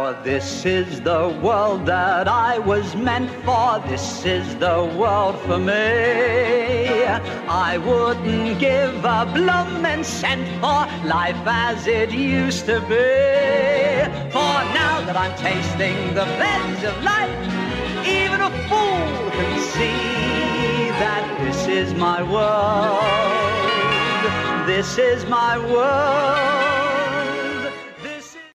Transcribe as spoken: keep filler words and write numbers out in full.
for. This is the world that I was meant for. This is the world for me. I wouldn't give a bloomin' cent for life as it used to be. For now that I'm tasting the pleasures of life, even a fool can see that this is my world. This is my world.